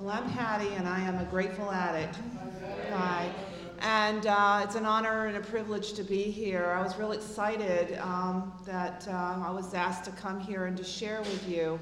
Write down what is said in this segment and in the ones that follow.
Well, I'm Patty, and I am a grateful addict. Hi. And it's an honor and a privilege to be here. I was real excited that I was asked to come here and to share with you.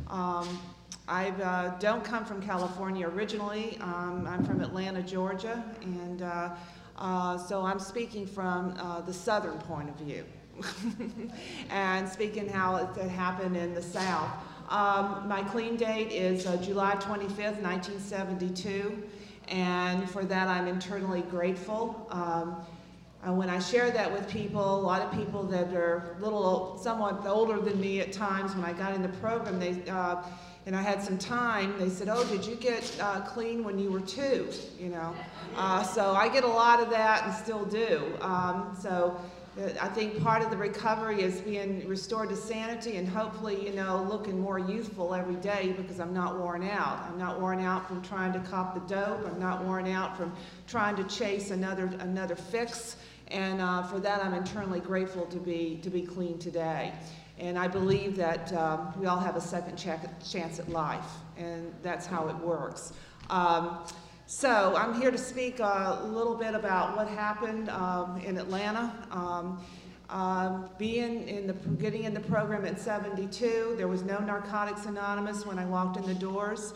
I don't come from California originally. I'm from Atlanta, Georgia, and so I'm speaking from the southern point of view and speaking how it happened in the South. My clean date is July 25th, 1972, and for that I'm eternally grateful. When I share that with people, a lot of people that are somewhat older than me at times, when I got in the program, and I had some time, they said, "Oh, did you get clean when you were 2?" So I get a lot of that and still do. So I think part of the recovery is being restored to sanity and hopefully, looking more youthful every day because I'm not worn out. I'm not worn out from trying to cop the dope. I'm not worn out from trying to chase another fix. And for that, I'm eternally grateful to be clean today. And I believe that we all have a second chance at life, and that's how it works. So I'm here to speak a little bit about what happened in Atlanta. Getting in the program at 72, there was no Narcotics Anonymous when I walked in the doors.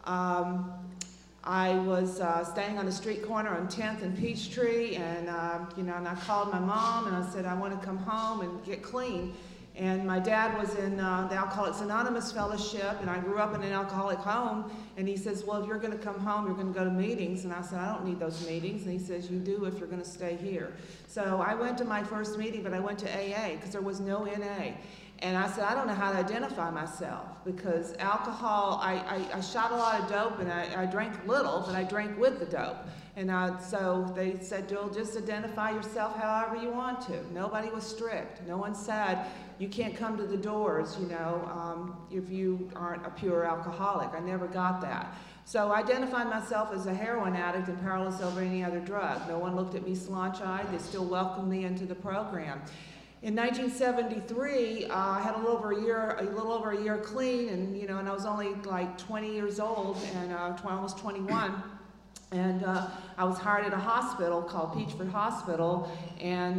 I was standing on the street corner on 10th and Peachtree, and and I called my mom and I said I want to come home and get clean. And my dad was in the Alcoholics Anonymous Fellowship, and I grew up in an alcoholic home, and he says, "Well, if you're going to come home, you're going to go to meetings." And I said, "I don't need those meetings." And he says, "You do if you're going to stay here." So I went to my first meeting, but I went to AA because there was no NA. And I said, I don't know how to identify myself because alcohol, I shot a lot of dope, and I drank little, but I drank with the dope. And so they said, "Joel, just identify yourself however you want to." Nobody was strict. No one said, "You can't come to the doors, if you aren't a pure alcoholic." I never got that. So I identified myself as a heroin addict and powerless over any other drug. No one looked at me slanch-eyed. They still welcomed me into the program. In 1973, I had a little over a year clean, and I was only like 20 years old and almost 21. And I was hired at a hospital called Peachford Hospital, and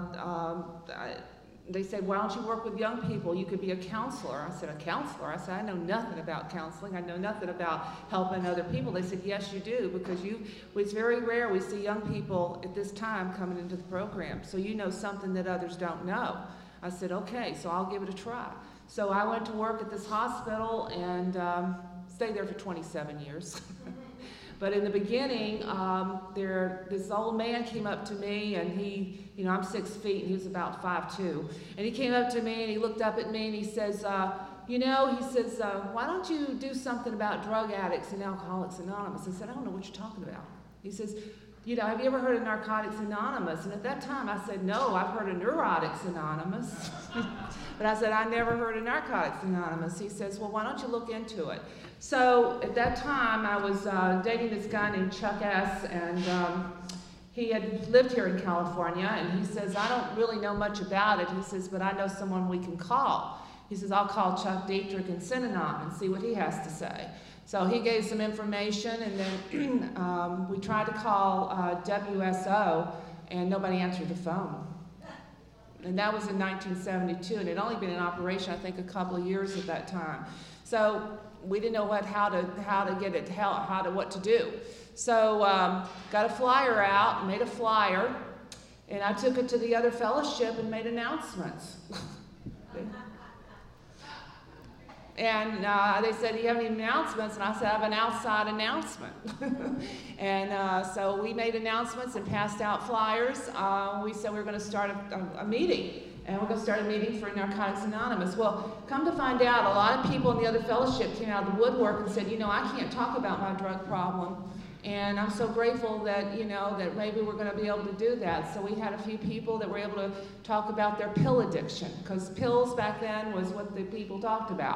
they said, "Why don't you work with young people? You could be a counselor." I said, "A counselor?" I said, "I know nothing about counseling. I know nothing about helping other people." They said, "Yes, you do, because it's very rare we see young people at this time coming into the program, so you know something that others don't know." I said, "Okay, so I'll give it a try." So I went to work at this hospital and stayed there for 27 years. But in the beginning, this old man came up to me, and I'm 6 feet, and he was about 5'2". And he came up to me, and he looked up at me, and he says, "Why don't you do something about drug addicts and Alcoholics Anonymous?" I said, "I don't know what you're talking about." He says, "Have you ever heard of Narcotics Anonymous?" And at that time, I said, "No, I've heard of Neurotics Anonymous." But I said, "I never heard of Narcotics Anonymous." He says, "Well, why don't you look into it?" So at that time, I was dating this guy named Chuck S., and he had lived here in California, and he says, "I don't really know much about it." He says, "But I know someone we can call." He says, "I'll call Chuck Dietrich in Synanon and see what he has to say." So he gave some information, and then we tried to call WSO, and nobody answered the phone. And that was in 1972, and it had only been in operation, I think, a couple of years at that time. So we didn't know what to do. So got a flyer out, made a flyer, and I took it to the other fellowship and made announcements. And they said, "Do you have any announcements?" And I said, "I have an outside announcement." And so we made announcements and passed out flyers. We said we were going to start a meeting. And we're going to start a meeting for Narcotics Anonymous. Well, come to find out, a lot of people in the other fellowship came out of the woodwork and said, "I can't talk about my drug problem." And I'm so grateful that, that maybe we're going to be able to do that. So we had a few people that were able to talk about their pill addiction, because pills back then was what the people talked about.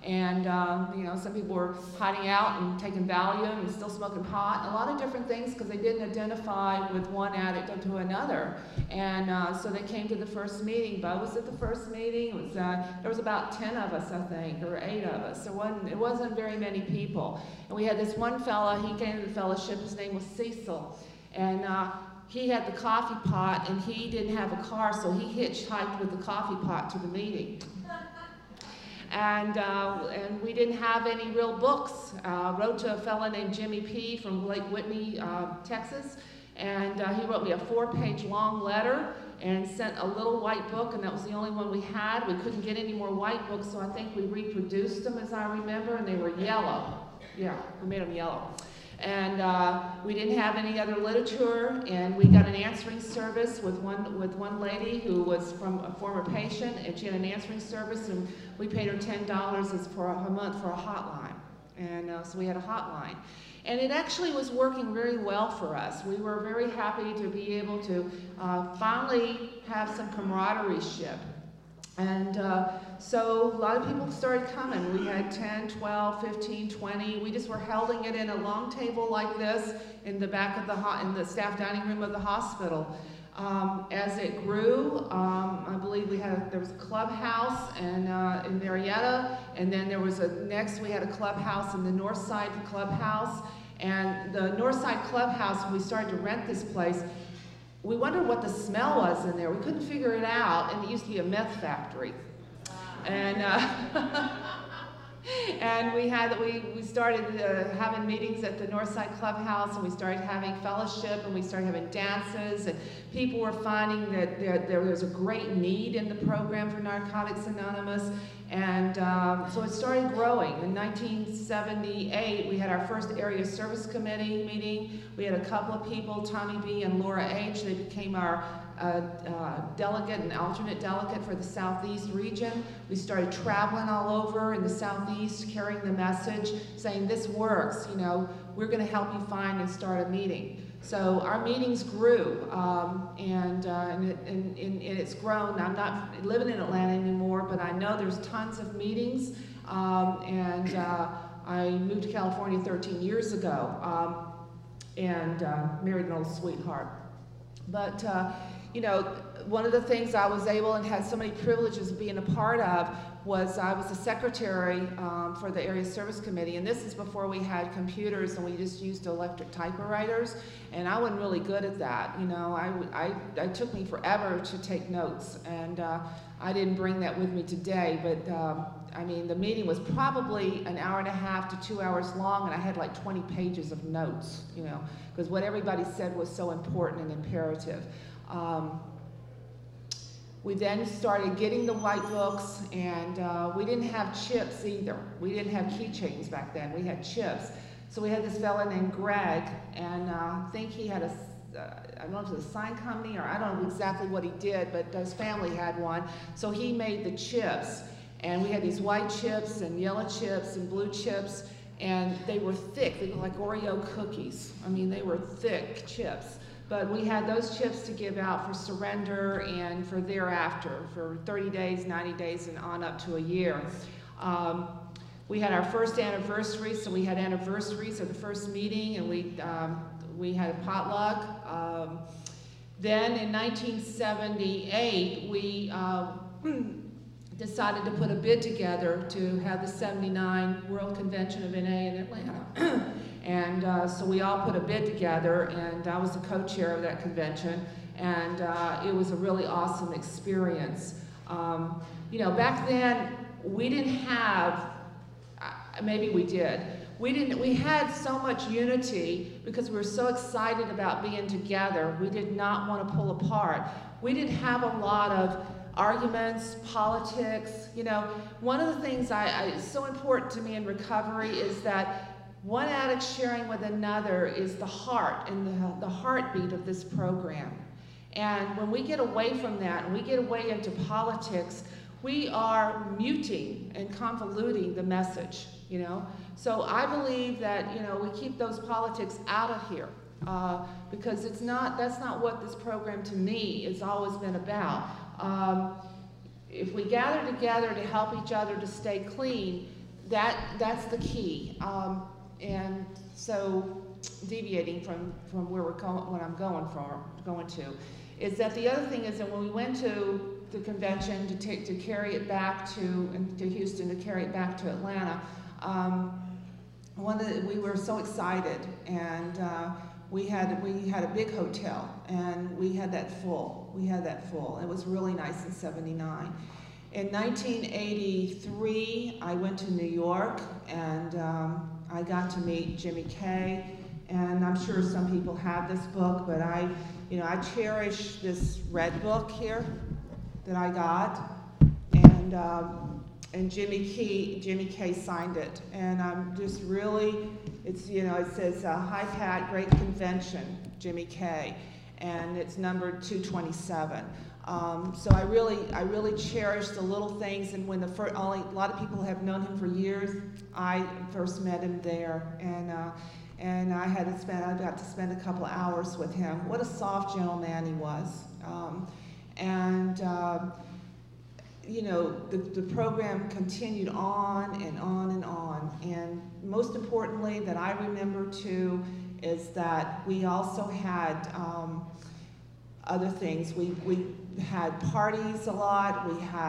And some people were hiding out and taking Valium and still smoking pot, a lot of different things because they didn't identify with one addict or to another. And so they came to the first meeting. Bo was at the first meeting. It was, there was about 10 of us, I think, or 8 of us. It wasn't very many people. And we had this one fella, he came to the fellowship, his name was Cecil. And he had the coffee pot, and he didn't have a car, so he hitchhiked with the coffee pot to the meeting. And we didn't have any real books. Wrote to a fellow named Jimmy P. from Lake Whitney, Texas, and he wrote me a 4-page long letter and sent a little white book, and that was the only one we had. We couldn't get any more white books, so I think we reproduced them, as I remember, and they were yellow. Yeah, we made them yellow. And we didn't have any other literature, and we got an answering service with one lady who was from a former patient, and she had an answering service, and we paid her $10 for a month for a hotline. And so we had a hotline. And it actually was working very well for us. We were very happy to be able to finally have some camaraderie. And so a lot of people started coming. We had 10, 12, 15, 20. We just were holding it in a long table like this in the back of in the staff dining room of the hospital. As it grew, I believe there was a clubhouse in Marietta, and then next we had a clubhouse in the North Side Clubhouse. And the North Side Clubhouse, when we started to rent this place, we wondered what the smell was in there. We couldn't figure it out, and it used to be a meth factory. And and we started having meetings at the Northside Clubhouse, and we started having fellowship, and we started having dances, and people were finding that there was a great need in the program for Narcotics Anonymous, and so it started growing. In 1978, we had our first area service committee meeting. We had a couple of people, Tommy B. and Laura H. They became our delegate and alternate delegate for the Southeast region. We started traveling all over in the Southeast, carrying the message, saying this works, we're going to help you find and start a meeting. So our meetings grew, and it's grown. I'm not living in Atlanta anymore, but I know there's tons of meetings, and I moved to California 13 years ago, and married an old sweetheart. But one of the things I was able and had so many privileges of being a part of was I was the secretary for the Area Service Committee, and this is before we had computers and we just used electric typewriters, and I wasn't really good at that. It took me forever to take notes, and I didn't bring that with me today, but the meeting was probably an hour and a half to 2 hours long, and I had like 20 pages of notes, because what everybody said was so important and imperative. We then started getting the white books, and we didn't have chips either. We didn't have keychains back then. We had chips. So we had this fella named Greg, and I think he had I don't know if it was a sign company, or I don't know exactly what he did, but his family had one. So he made the chips, and we had these white chips and yellow chips and blue chips, and they were thick. They looked like Oreo cookies. They were thick chips. But we had those chips to give out for surrender and for thereafter, for 30 days, 90 days, and on up to a year. We had our first anniversary, so we had anniversaries of the first meeting, and we had a potluck. Then in 1978, we decided to put a bid together to have the 79 World Convention of NA in Atlanta. And so we all put a bid together, and I was the co-chair of that convention, and it was a really awesome experience. Back then, we didn't have, maybe we did, we had so much unity because we were so excited about being together. We did not want to pull apart. We didn't have a lot of arguments, politics. One of the things is so important to me in recovery is that one addict sharing with another is the heart and the heartbeat of this program. And when we get away from that and we get away into politics, we are muting and convoluting the message, So I believe that, we keep those politics out of here because that's not what this program to me has always been about. If we gather together to help each other to stay clean, that's the key. And so, deviating from where we're going, what I'm going to, is that the other thing is that when we went to the convention to carry it back to Houston, to carry it back to Atlanta, we were so excited, and we had a big hotel, and we had that full. It was really nice in '79. In 1983, I went to New York, and I got to meet Jimmy Kay, and I'm sure some people have this book, but I cherish this red book here that I got, and Jimmy Kay signed it, and I'm just really, it says Hi Pat, Great Convention, Jimmy Kay, and it's numbered 227. So I really cherish the little things, and when a lot of people have known him for years, I first met him there, and I got to spend a couple of hours with him. What a soft, gentle man he was, the program continued on and on and on, and most importantly that I remember too is that we also had other things. We had parties a lot.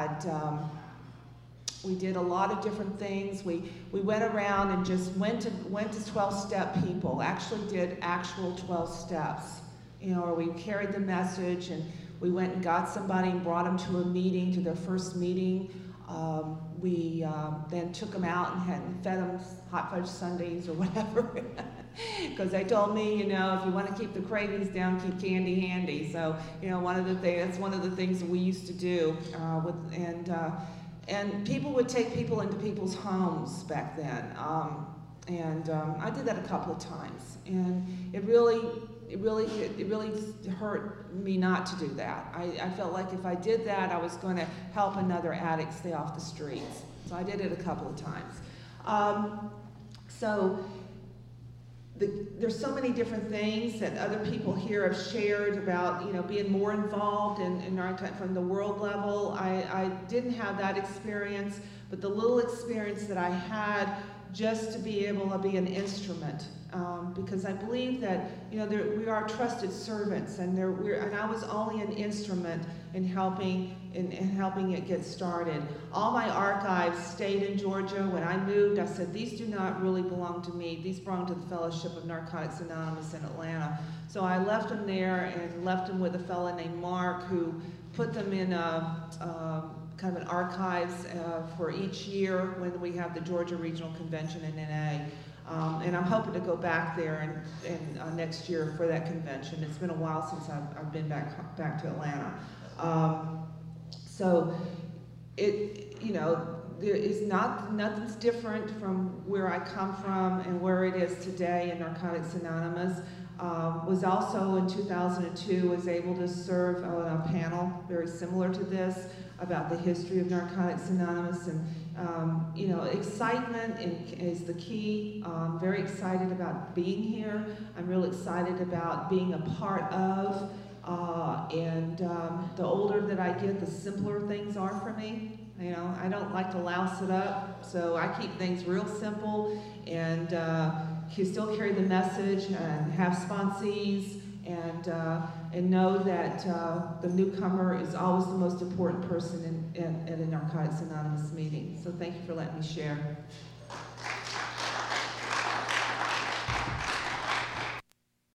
We did a lot of different things. We went around and just went to 12-step people. Actually did actual 12 steps. Or we carried the message, and we went and got somebody and brought them to a meeting, to their first meeting. We then took them out and fed them hot fudge sundaes or whatever. Because they told me, if you want to keep the cravings down, keep candy handy. So, that's one of the things that we used to do. And people would take people into people's homes back then. I did that a couple of times. And it really hurt me not to do that. I felt like if I did that, I was going to help another addict stay off the streets. So I did it a couple of times. There's so many different things that other people here have shared about, being more involved in from the world level. I didn't have that experience, but the little experience that I had just to be able to be an instrument, because I believe that we are trusted servants, and I was only an instrument in helping it get started. All my archives stayed in Georgia. When I moved, I said, these do not really belong to me. These belong to the Fellowship of Narcotics Anonymous in Atlanta. So I left them there, and left them with a fellow named Mark, who put them in kind of an archives for each year when we have the Georgia Regional Convention in NA. And I'm hoping to go back there and next year for that convention. It's been a while since I've been back to Atlanta. So there is nothing's different from where I come from and where it is today in Narcotics Anonymous. Was also in 2002 was able to serve on a panel very similar to this about the history of Narcotics Anonymous, and excitement is the key. I'm very excited about being here. I'm real excited about being a part of, the older that I get, the simpler things are for me. I don't like to louse it up, so I keep things real simple, and you still carry the message and have sponsees, and know that the newcomer is always the most important person at a Narcotics Anonymous meeting. So thank you for letting me share.